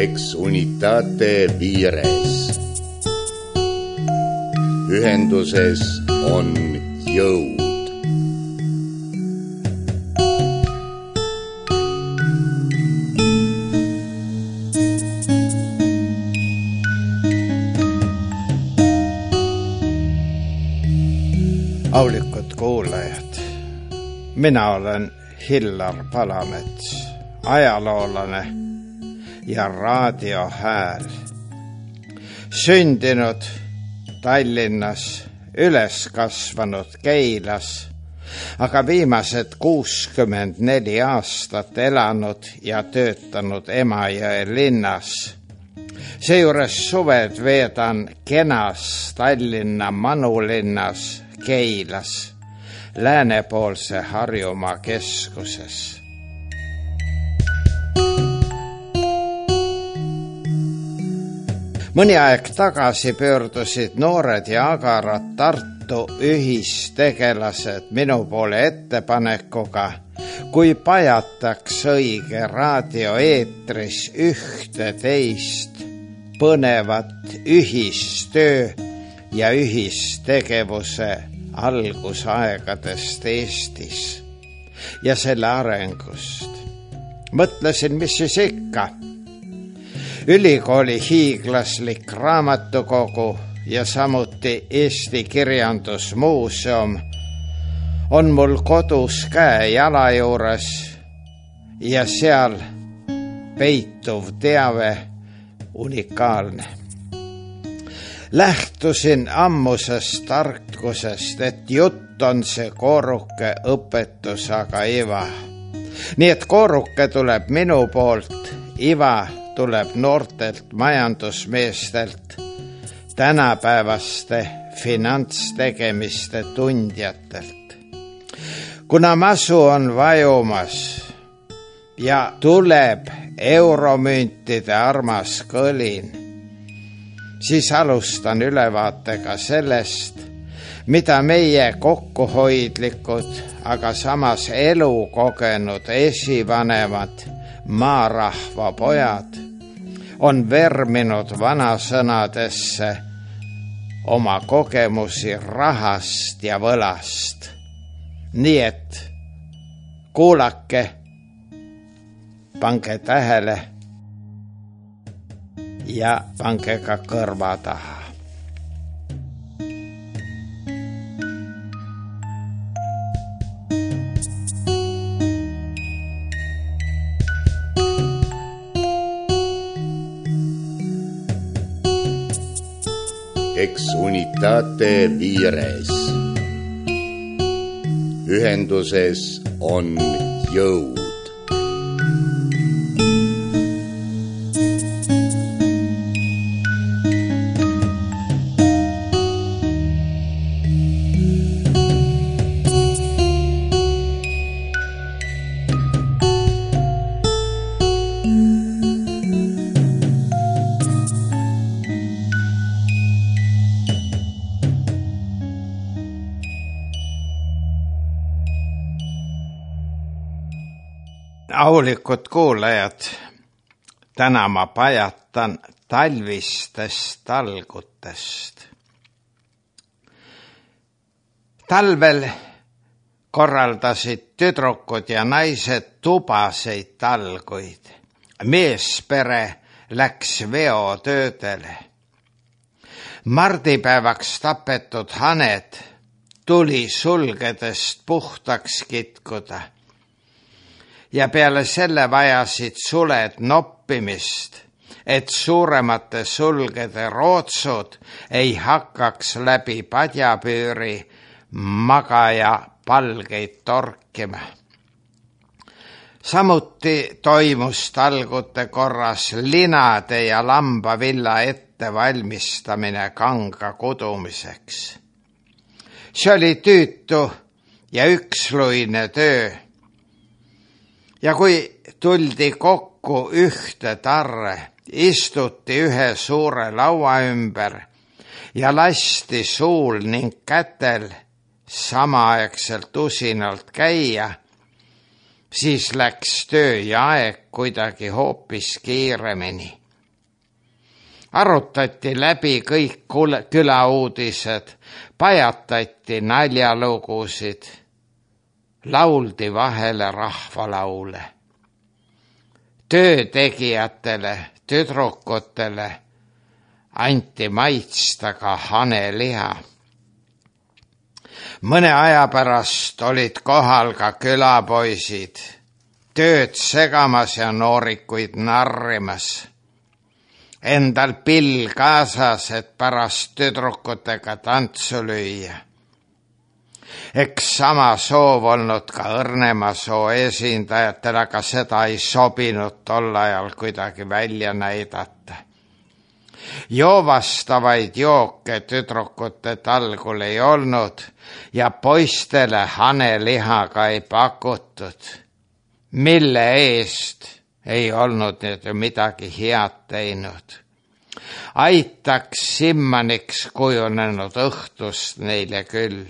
Ex unitate vires. Ühenduses on jõud. Aulikud kuulajad, mina olen Hillar Palamets, ajaloolane ja raadiohääl. Sündinud Tallinnas, üles kasvanud Keilas, aga viimased 64 aastat elanud ja töötanud Emajõe linnas. Seejuures suved veedan kenas Tallinna manulinnas Keilas, läänepoolse Harjumaa keskuses. Mõni aeg tagasi pöördusid noored ja agarad Tartu ühistegelased minu poole ettepanekuga, kui pajataks õige raadioeetris ühte teist põnevat ühistöö ja ühistegevuse algusaegadest Eestis ja selle arengust. Mõtlesin, mis siis ikka. Ülikooli hiiglaslik raamatukogu ja samuti Eesti Kirjandusmuuseum on mul kodus käe-jala juures ja seal peituv teave unikaalne. Lähtusin ammusest tarkusest, et jutt on see kooruke õpetus, aga iva. Nii et kooruke tuleb minu poolt, iva tuleb noortelt majandusmeestelt, tänapäevaste finantstegemiste tundjatelt. Kuna masu on vajumas ja tuleb euromüntide armas kõlin, siis alustan ülevaatega sellest, mida meie kokkuhoidlikud, aga samas elukogenud esivanemad maarahva pojad on verminud vanasõnadesse oma kogemusi rahast ja võlast. Nii et kuulake, pange tähele ja pange ka kõrva taha. Ex unitate vires. Ühenduses on jõud. Aulikud kuulajad, täna ma pajatan talvistest talgutest. Talvel korraldasid tüdrukud ja naised tubaseid talguid. Meespere läks veotöödele. Mardipäevaks tapetud haned tuli sulgedest puhtaks kitkuda. Ja peale selle vajasid suled noppimist, et suuremate sulgede rootsud ei hakkaks läbi padjapüüri magaja palgeid torkima. Samuti toimus talgute korras linade ja lambavilla ettevalmistamine kanga kudumiseks. See oli tüütu ja üksluine töö. Ja kui tuldi kokku ühte tarre, istuti ühe suure laua ümber ja lasti suul ning kätel samaaegselt usinalt käia, siis läks töö ja aeg kuidagi hoopis kiiremini. Arutati läbi kõik külauudised, pajatati naljalugusid, lauldi vahele rahvalaule. Töötegijatele, tüdrukutele anti maitsta ka haneliha. Mõne aja pärast olid kohal ka külapoisid, tööd segamas ja noorikuid narrimas. Endal pill kaasas, et pärast tüdrukutega tantsu lüüa. Eks sama soov olnud ka õrnema soo esindajatel, aga seda ei sobinud tol ajal kuidagi välja näidata. Joovastavaid jooke tüdrukute talgul ei olnud ja poistele hanelihaga ei pakutud, mille eest ei olnud need midagi head teinud. Aitaks simmaniks kujunenud õhtust neile küll.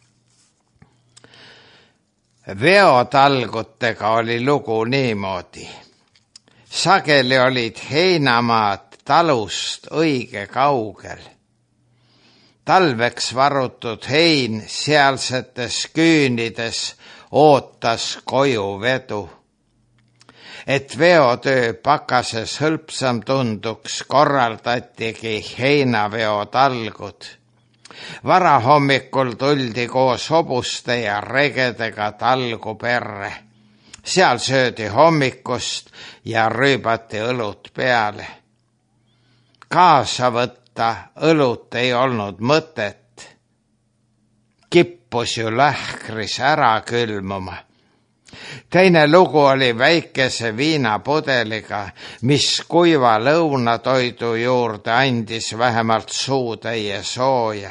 Veotalgutega oli lugu niimoodi. Sageli olid heinamaad talust õige kaugel. Talveks varutud hein sealsetes küünides ootas koju vedu. Et veotöö pakases hõlpsam tunduks, korraldatigi heinaveotalgud. Varahommikul tuldi koos hobuste ja regedega talgu perre. Seal söödi hommikust ja rüübati õlut peale. Kaasa võtta õlut ei olnud mõtet. Kippus ju lähkris ära külmuma. Teine lugu oli väikese viinapudeliga, mis kuiva lõunatoidu juurde andis vähemalt suutäie sooja.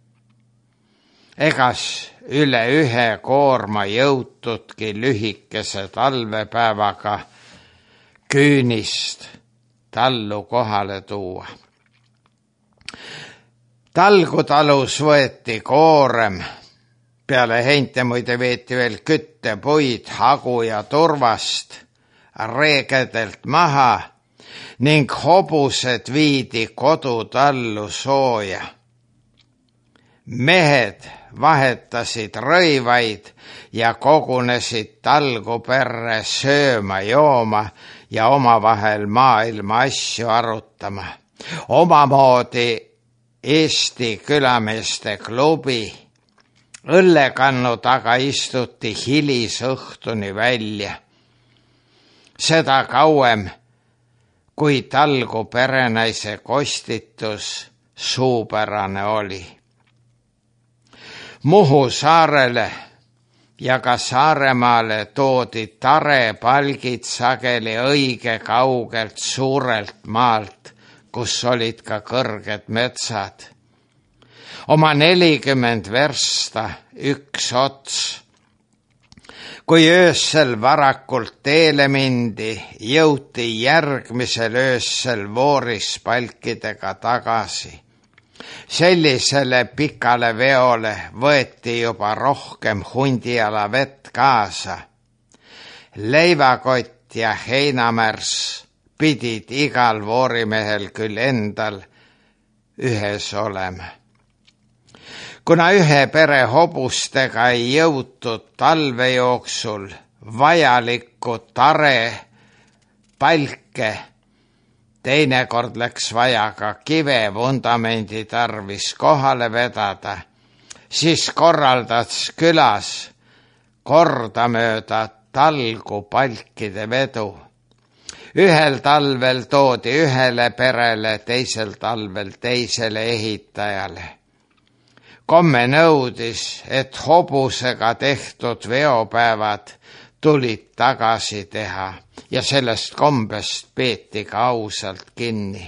Egas üle ühe koorma jõutudki lühikese talvepäevaga küünist tallu kohale tuua. Talgutalus võeti koorem, peale heinte muide veeti veel küttepuid, hagu ja turvast reegedelt maha ning hobused viidi kodutallu sooja. Mehed vahetasid rõivaid ja kogunesid talgu perre sööma, jooma ja omavahel maailma asju arutama. Omamoodi Eesti külameeste klubi. Õllekannu taga istuti hilisõhtuni välja. Seda kauem, kui talgu perenaise kostitus suupärane oli. Muhu saarele ja ka Saaremaale toodi tarepalgid sageli õige kaugelt suurelt maalt, kus olid ka kõrged metsad. Oma 40 versta üks ots. Kui öössel varakult teele mindi, jõuti järgmisel öössel voorispalkidega tagasi. Sellisele pikale veole võeti juba rohkem hundiala vett kaasa. Leivakott ja heinamärs pidid igal voorimehel küll endal ühes olema. Kuna ühe pere hobustega ei jõutud talve jooksul vajalikku tare, palke, teinekord läks vaja ka kive vundamendi tarvis kohale vedada, siis korraldas külas kordamööda talgu palkide vedu. Ühel talvel toodi ühele perele, teisel talvel teisele ehitajale. Komme nõudis, et hobusega tehtud veopäevad tulid tagasi teha ja sellest kombest peeti ka ausalt kinni.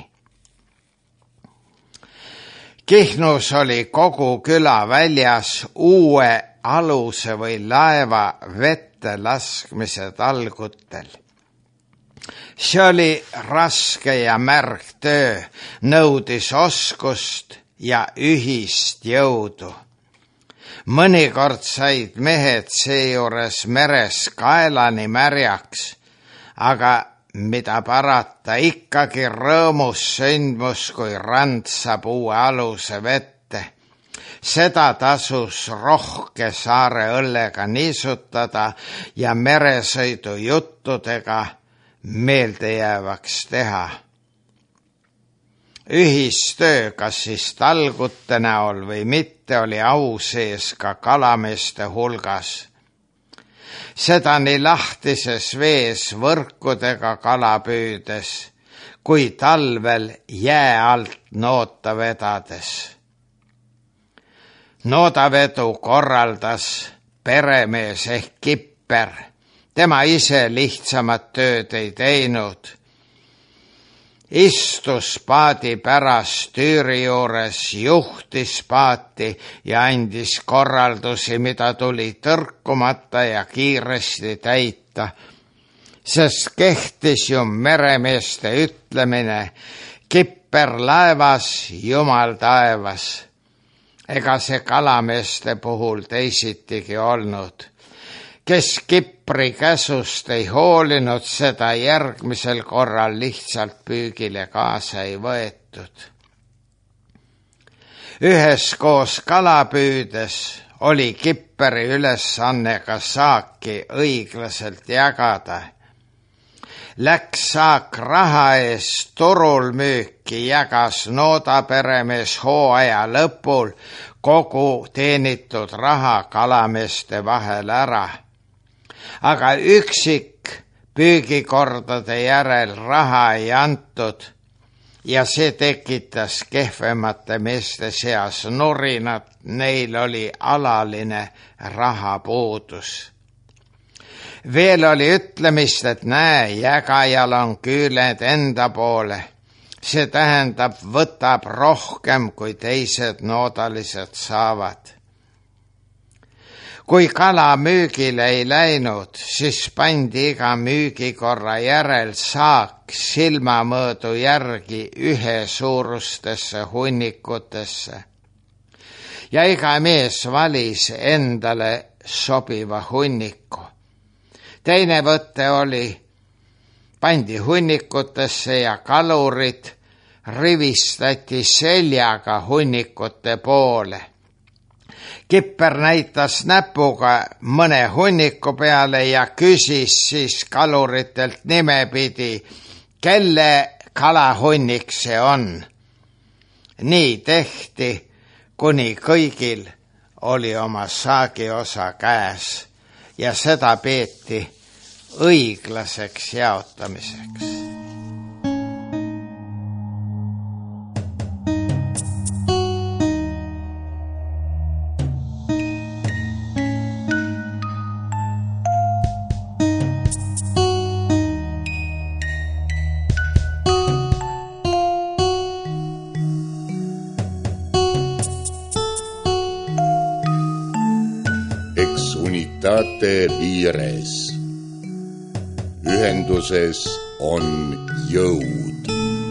Kihnus oli kogu küla väljas uue aluse või laeva vette laskmise talgutel. See oli raske ja märg töö, nõudis oskust ja ühist jõudu. Mõnikord said mehed seejuures meres kaelani märjaks, aga mida parata, ikkagi rõõmus sündmus, kui rand saab uue aluse vette. Seda tasus rohke saare õllega niisutada ja meresõidu juttudega meeldejäävaks teha. Ühistöö, kas siis talgute näol või mitte, oli au sees ka kalameeste hulgas. Seda nii lahtises vees võrkudega kala püüdes, kui talvel jää alt noota vedades. Noodavedu korraldas peremees ehk Kipper. Tema ise lihtsamat tööd ei teinud. Istus paadi pärast tüüri juures, juhtis paati ja andis korraldusi, mida tuli tõrkumata ja kiiresti täita. Sest kehtis ju meremeeste ütlemine, Kipper laevas, jumal taevas. Ega see kalameeste puhul teisitigi olnud. Kes Kippri käsust ei hoolinud, seda järgmisel korral lihtsalt püügile kaasa ei võetud. Üheskoos kala püüdes oli Kipperi ülesanne ka saaki õiglaselt jagada. Läks saak raha eest turul müüki, jagas noodaperemees hooaja lõpul kogu teenitud raha kalameeste vahel ära. Aga üksik püügikordade järel raha ei antud ja see tekitas kehvemate meeste seas nurinat, neil oli alaline rahapuudus. Veel oli ütlemist, et näe, jägajal on küüled enda poole. See tähendab, võtab rohkem, kui teised noodalised saavad. Kui kala müügile ei läinud, siis pandi iga müügikorra järel saak silmamõõdu järgi ühesuurustesse hunnikutesse. Ja iga mees valis endale sobiva hunniku. Teine võte oli, pandi hunnikutesse ja kalurid rivistati seljaga hunnikute poole. Kipper näitas näpuga mõne hunniku peale ja küsis siis kaluritelt nimepidi, kelle kalahunnik see on. Nii tehti, kuni kõigil oli oma saagiosa käes ja seda peeti õiglaseks jaotamiseks. Unitate vires. Ühenduses on jõud.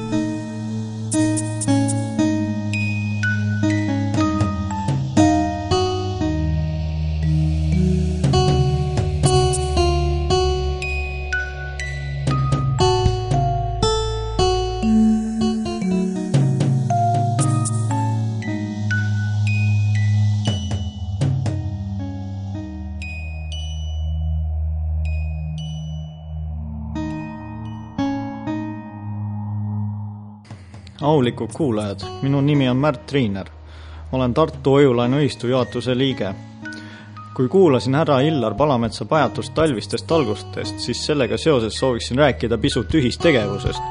Aulikud kuulajad, minu nimi on Märt Triiner. Olen Tartu Hoiulaenuühistu juhatuse liige. Kui kuulasin härra Illar Palametsa pajatust talvistest algustest, siis sellega seoses sooviksin rääkida pisut ühistegevusest.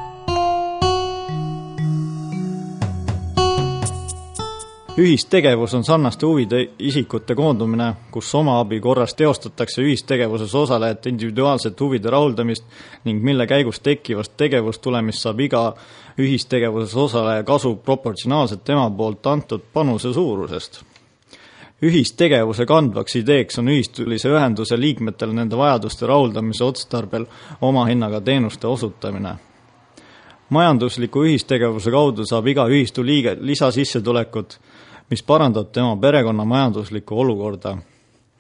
Ühistegevus on sarnaste huvide isikute koondumine, kus oma abi korras teostatakse ühistegevuses osalejate individuaalset huvide rahuldamist ning mille käigus tekkivast tegevustulemist saab iga ühistegevuses osaleja kasu proportsionaalselt tema poolt antud panuse suurusest. Ühistegevuse kandvaks ideeks on ühistulise ühenduse liikmetele nende vajaduste rahuldamise otstarbel oma hinnaga teenuste osutamine. Majandusliku ühistegevuse kaudu saab iga ühistu liige lisasissetulekut, mis parandab tema perekonna majanduslikku olukorda.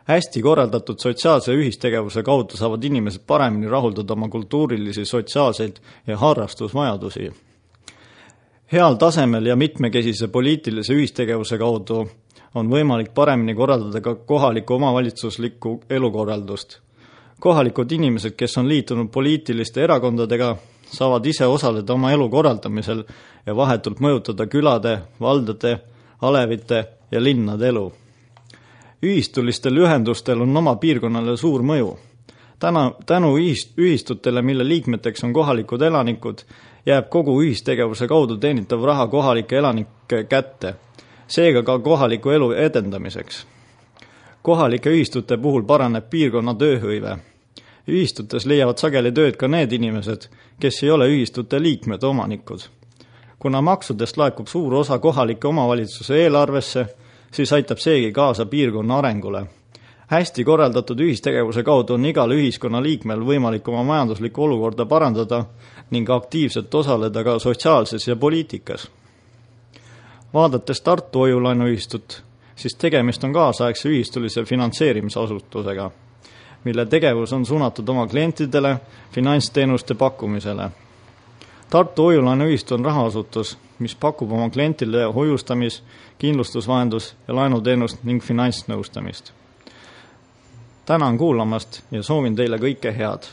Hästi korraldatud sotsiaalse ühistegevuse kaudu saavad inimesed paremini rahuldada oma kultuurilisi, sotsiaalseid ja harrastusvajadusi. Heal tasemel ja mitmekesise poliitilise ühistegevuse kaudu on võimalik paremini korraldada ka kohaliku omavalitsuslikku elukorraldust. Kohalikud inimesed, kes on liitunud poliitiliste erakondadega, saavad ise osaleda oma elu korraldamisel ja vahetult mõjutada külade, valdade, alevite ja linnade elu. Ühistulistel ühendustel on oma piirkonnale suur mõju. Tänu ühistutele, mille liikmeteks on kohalikud elanikud, jääb kogu ühistegevuse kaudu teenitav raha kohalike elanike kätte, seega ka kohaliku elu edendamiseks. Kohalike ühistute puhul paraneb piirkonna tööhõive. Ühistutes leiavad sageli tööd ka need inimesed, kes ei ole ühistute liikmed omanikud. Kuna maksudest laekub suur osa kohalike omavalitsuse eelarvesse, siis aitab seegi kaasa piirkonna arengule. Hästi korraldatud ühistegevuse kaudu on igal ühiskonna liikmel võimalik oma majanduslikku olukorda parandada ning aktiivselt osaleda ka sotsiaalses ja poliitikas. Vaadates Tartu Hoiulaenuühistut, siis tegemist on kaasaegse ühistulise finantseerimisasutusega, mille tegevus on suunatud oma klientidele finantsteenuste pakkumisele. Tartu Hoiulaenuühistu on rahaasutus, mis pakub oma klientile hoiustamis, kindlustusvahendus ja laenuteenust ning finantsnõustamist. Tänan kuulamast ja soovin teile kõike head.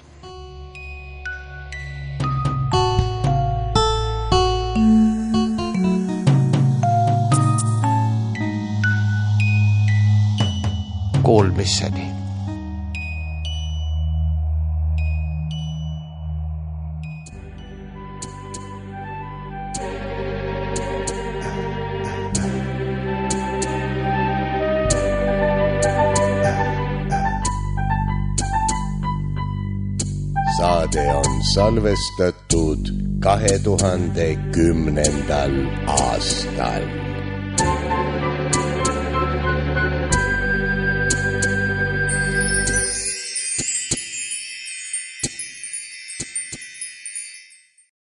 Kuulmiseni. Saade on salvestatud 2010. aastal.